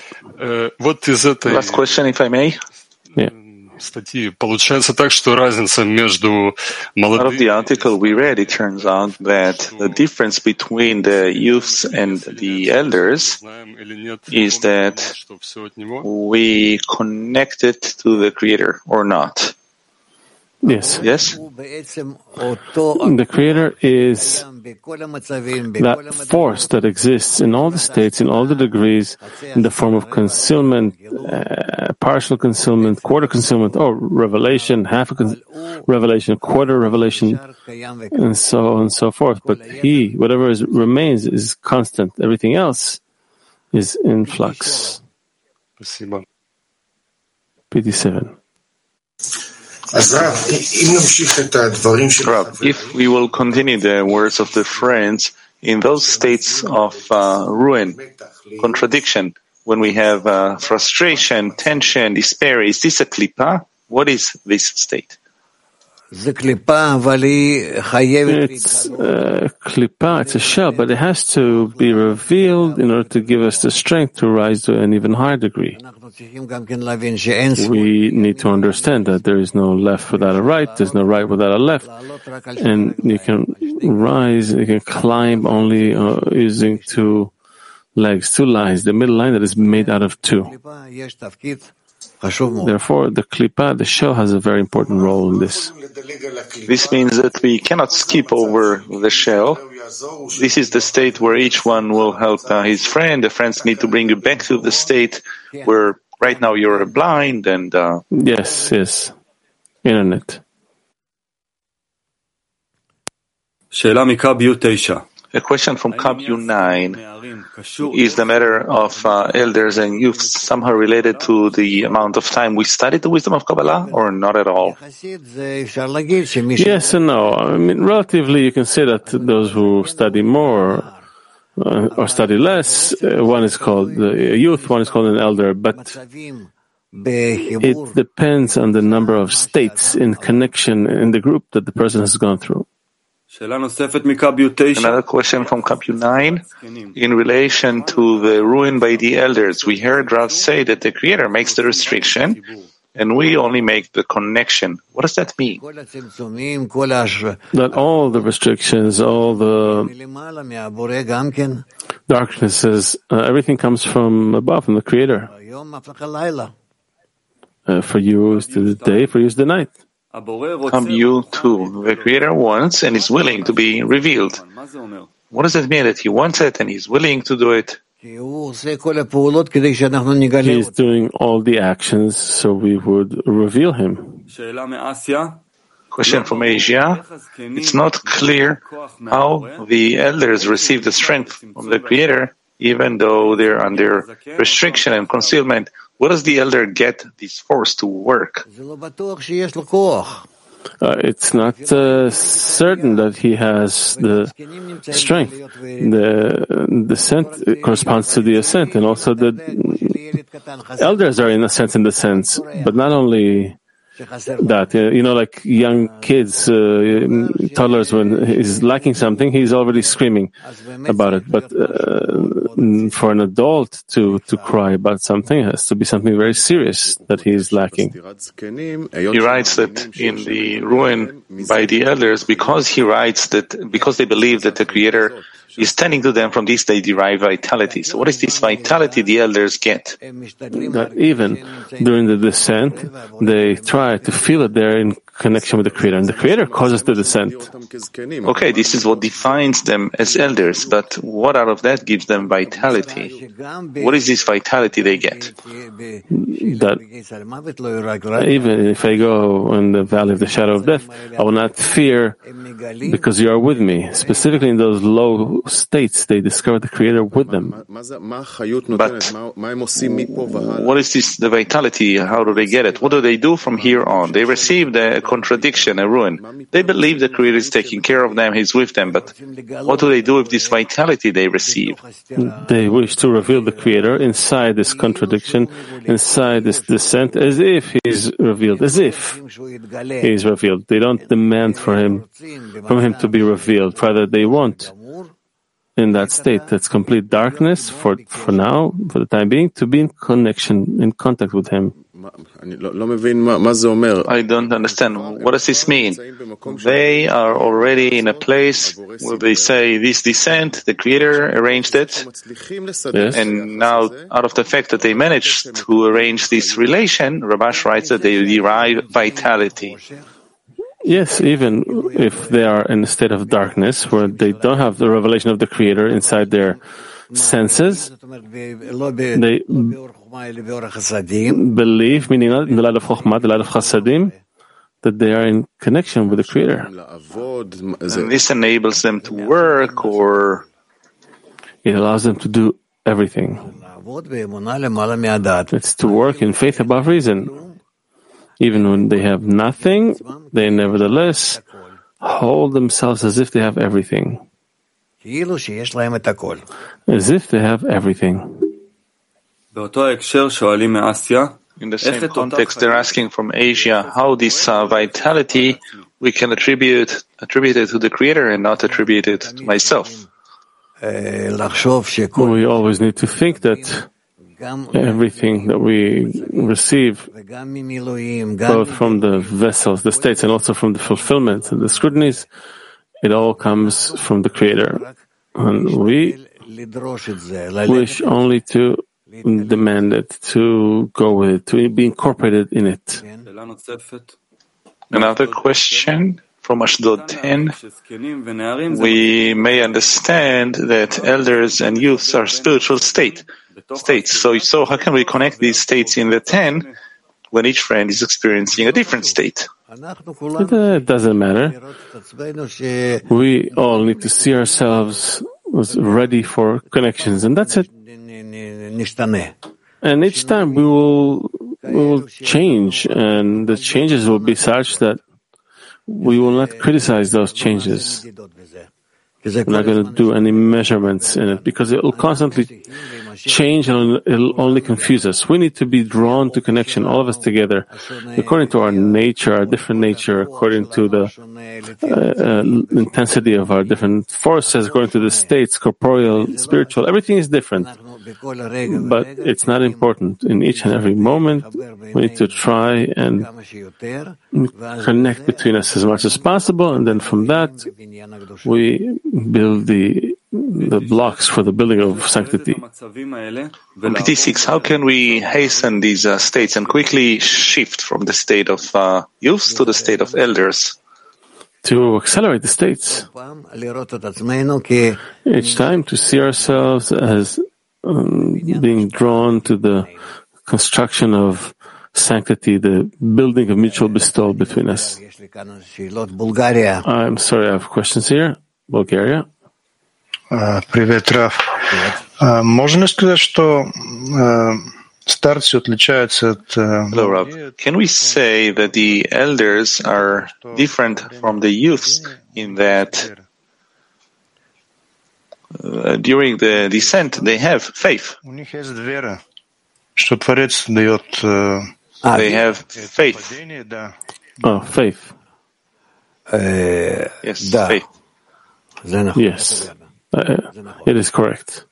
Last question, if I may. Yeah. Получается так, что разница между молодыми... Out of the article we read, it turns out that the difference between the youths and the elders is that we connected to the Creator or not. Yes. Yes? The Creator is that force that exists in all the states, in all the degrees, in the form of concealment, uh, partial concealment, quarter concealment, or revelation, half a con- revelation, quarter revelation, and so on and so forth. But He, whatever is, remains, is constant. Everything else is in flux. P T seven. If we will continue the words of the friends in those states of uh, ruin, contradiction, when we have uh, frustration, tension, despair, is this a klipa? What is this state? It's a klipa, it's a shell, but it has to be revealed in order to give us the strength to rise to an even higher degree. We need to understand that there is no left without a right, there's no right without a left, and you can rise, you can climb only uh, using two legs, two lines, the middle line that is made out of two. Therefore, the klipa, the shell, has a very important role in this. This means that we cannot skip over the shell. This is the state where each one will help uh, his friend. The friends need to bring you back to the state where right now you're blind and... Uh, yes, yes. Internet. A question from K B U nine. Is the matter of uh, elders and youths somehow related to the amount of time we study the wisdom of Kabbalah, or not at all? Yes and no. I mean, relatively, you can say that those who study more uh, or study less, uh, one is called a youth, one is called an elder, but It depends on the number of states in connection in the group that the person has gone through. Another question from Kapiu nine. In relation to the ruin by the elders, we heard Rav say that the Creator makes the restriction and we only make the connection. What does that mean? That all the restrictions, all the darknesses, uh, everything comes from above, from the Creator. Uh, for you is the day, for you is the night. Come you too. The Creator wants and is willing to be revealed. What does that mean that He wants it and He's willing to do it? He is doing all the actions so we would reveal Him. Question from Asia. It's not clear how the elders receive the strength from the Creator even though they're under restriction and concealment. Where does the elder get this force to work? Uh, it's not uh, certain that he has the strength. The the ascent corresponds to the ascent, and also the elders are in a sense in the sense, but not only that. Uh, you know, like young kids, uh, toddlers, when he's lacking something, he's already screaming about it. But uh, for an adult to, to cry about something, it has to be something very serious that he is lacking. He writes that in the ruin by the elders, because he writes that, because they believe that the Creator is tending to them, from this they derive vitality. So what is this vitality the elders get? That even during the descent, they try to feel that they're in connection with the Creator, and the Creator causes the descent. Okay, this is what defines them as elders, but what out of that gives them vitality? What is this vitality they get? That even if I go in the valley of the shadow of death, I will not fear because you are with me. Specifically in those low states, they discover the Creator with them. But what is this, the vitality? How do they get it? What do they do from here on? They receive the contradiction, a ruin. They believe the Creator is taking care of them, He's with them, but what do they do with this vitality they receive? They wish to reveal the Creator inside this contradiction, inside this descent, as if He's revealed, as if He's revealed. They don't demand for Him, from Him to be revealed. Rather, they want, in that state, that's complete darkness, for, for now, for the time being, to be in connection, in contact with Him. I don't understand. What does this mean? They are already in a place where they say this descent, the Creator arranged it, yes. And now out of the fact that they managed to arrange this relation, Rabash writes that they derive vitality. Yes, even if they are in a state of darkness where they don't have the revelation of the Creator inside their senses, they believe, meaning not in the light of Chokhmah, the light of Chasadim, that they are in connection with the Creator. And this enables them to work, or it allows them to do everything. It's to work in faith above reason. Even when they have nothing, they nevertheless hold themselves as if they have everything. As if they have everything. In the same context, they're asking from Asia how this uh, vitality we can attribute attribute it to the Creator and not attribute it to myself. We always need to think that everything that we receive, both from the vessels, the states, and also from the fulfillment and the scrutinies, it all comes from the Creator. And we wish only to demand it, to go with it, to be incorporated in it. Another question from Ashdod ten. We may understand that elders and youths are spiritual state, states. So, so how can we connect these states in the ten when each friend is experiencing a different state? It doesn't matter. We all need to see ourselves as ready for connections, and that's it. And each time we will we will change, and the changes will be such that we will not criticize those changes. We're not going to do any measurements in it, because it will constantly change and it'll only confuse us. We need to be drawn to connection, all of us together, according to our nature, our different nature, according to the uh, uh, intensity of our different forces, according to the states, corporeal, spiritual. Everything is different. But it's not important. In each and every moment, we need to try and connect between us as much as possible, and then from that, we build the the blocks for the building of sanctity. P T six, how can we hasten these uh, states and quickly shift from the state of uh, youths to the state of elders? To accelerate the states. Each time to see ourselves as um, being drawn to the construction of sanctity, the building of mutual bestowal between us. I'm sorry, I have questions here. Bulgaria. Привет, Раф. Можно ли сказать, что старцы отличаются от... Hello, Rav. Can we say that the elders are different from the youths in that uh, during the descent they have faith? У них есть вера, что Творец дает... They have faith. Oh, faith. Yes, faith. Yes. Uh, it is correct.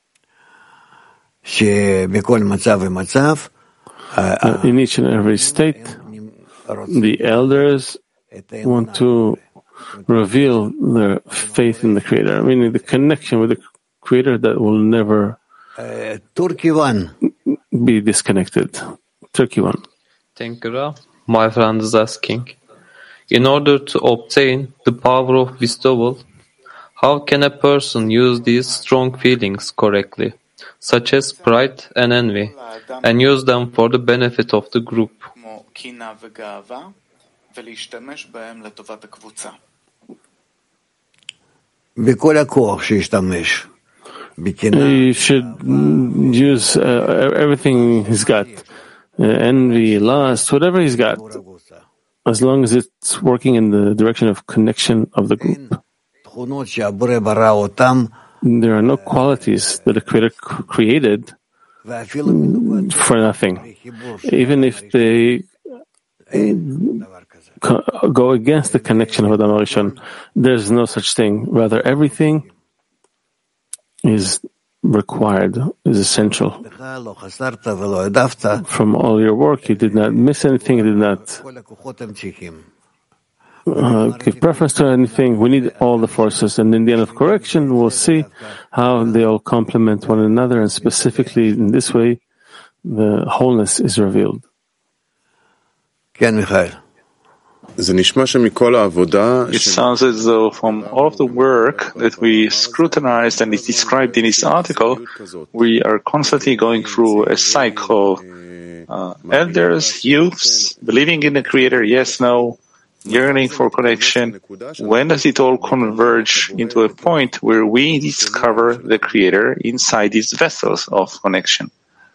Uh, in each and every state, the elders want to reveal their faith in the Creator, meaning the connection with the Creator that will never be disconnected. Turkey one. Thank you, Rav. My friend is asking, in order to obtain the power of bestowal, how can a person use these strong feelings correctly, such as pride and envy, and use them for the benefit of the group? He should use uh, everything he's got, uh, envy, lust, whatever he's got, as long as it's working in the direction of connection of the group. There are no qualities that the Creator created for nothing. Even if they go against the connection of Adam HaRishon, there's no such thing. Rather, everything is required, is essential. From all your work, you did not miss anything, you did not uh, give preference to anything. We need all the forces, and in the end of correction, we'll see how they all complement one another, and specifically in this way, the wholeness is revealed. It sounds as though from all of the work that we scrutinized and is described in this article, we are constantly going through a cycle. Uh, elders, youths, believing in the Creator, yes, no, yearning for connection. When does it all converge into a point where we discover the Creator inside these vessels of connection?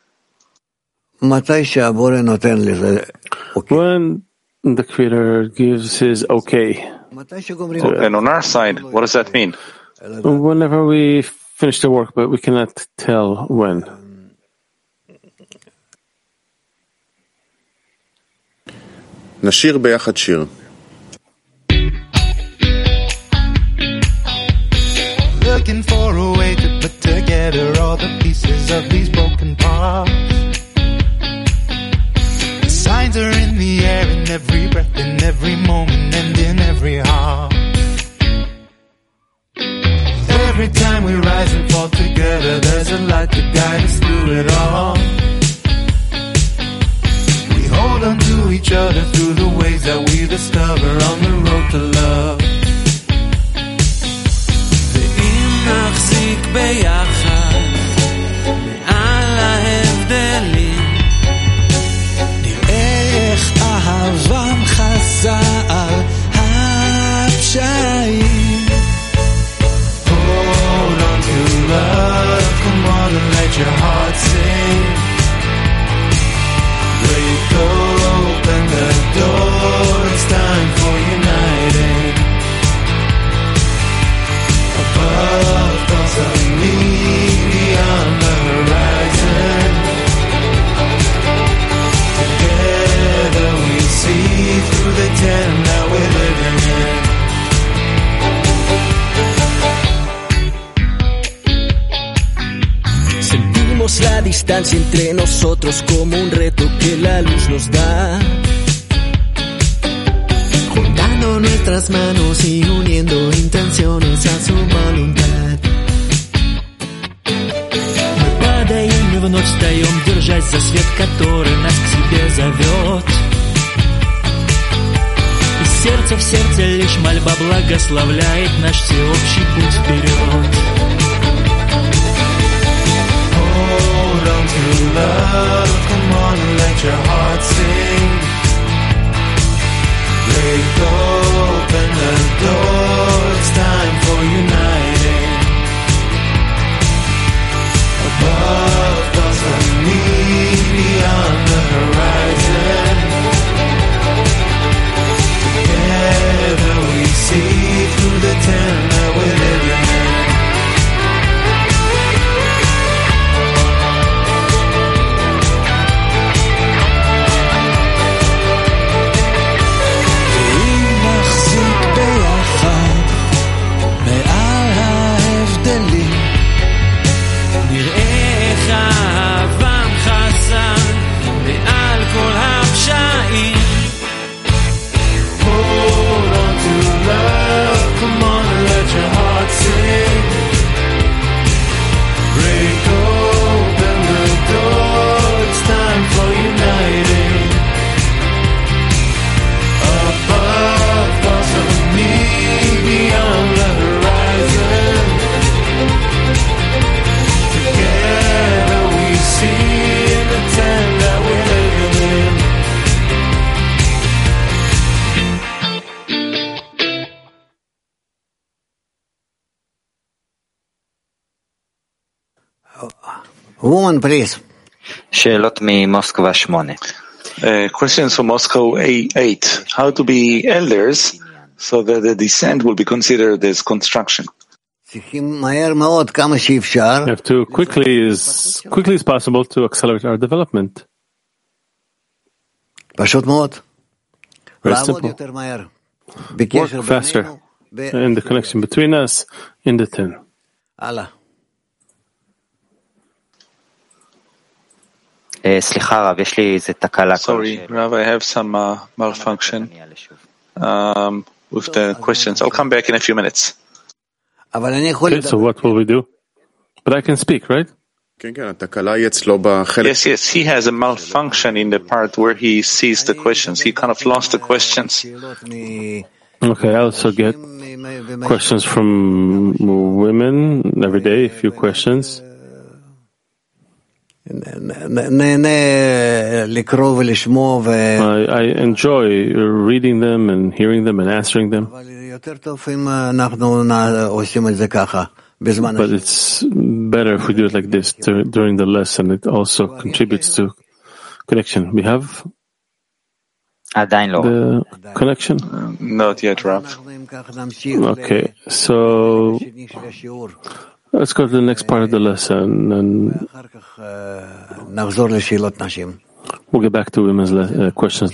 When the Creator gives his okay. And on our side, what does that mean? Whenever we finish the work, but we cannot tell when. נשיר ביחד שיר. Looking for a way to put together all the pieces of these broken parts. Signs are in the air, in every breath, in every moment, and in every heart. Every time we rise and fall together, there's a light to guide us through it all. We hold on to each other through the ways that we discover on the road to love. ואם נחזיק ביחד מעל ההבדלים, איך אהבה distancia entre nosotros como un reto que la luz nos da. Juntando nuestras manos y uniendo intenciones a su voluntad. Мы падаем и вновь встаем, держась за свет, который нас к себе зовет. Из сердца в сердце лишь мольба благословляет наш всеобщий путь вперед. Hold on to love, come on and let your heart sing. Break open the door, it's time for uniting. Above doesn't need beyond the horizon. Together we see through the tent that we're living in. Woman, please. שאלות ממוסקבה שמונה. Uh, questions from Moscow eight. How to be elders so that the descent will be considered as construction. You have to quickly as quickly as possible to accelerate our development. Very simple. Work faster in the connection between us in the ten. Sorry, Rav, I have some uh, malfunction um, with the questions. I'll come back in a few minutes. Okay, so what will we do? But I can speak, right? Yes, yes, he has a malfunction in the part where he sees the questions. He kind of lost the questions. Okay, I also get questions from women every day, a few questions. I, I enjoy reading them and hearing them and answering them. But it's better if we do it like this during the lesson. It also contributes to connection. We have the connection? Uh, not yet, Rav. Okay, so let's go to the next part of the lesson, and we'll get back to women's le- uh, questions.